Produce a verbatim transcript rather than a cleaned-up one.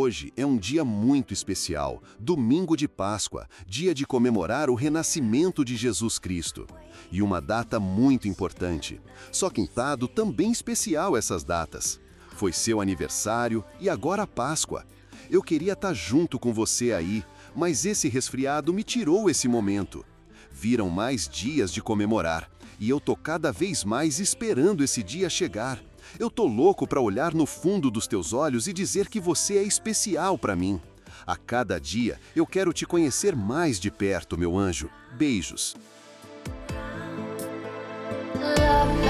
Hoje é um dia muito especial, domingo de Páscoa, dia de comemorar o renascimento de Jesus Cristo. E uma data muito importante. Só que tem dado também especial essas datas. Foi seu aniversário e agora a Páscoa. Eu queria estar junto com você aí, mas esse resfriado me tirou esse momento. Viram mais dias de comemorar e eu tô cada vez mais esperando esse dia chegar. Eu tô louco para olhar no fundo dos teus olhos e dizer que você é especial para mim. A cada dia eu quero te conhecer mais de perto, meu anjo. Beijos. Love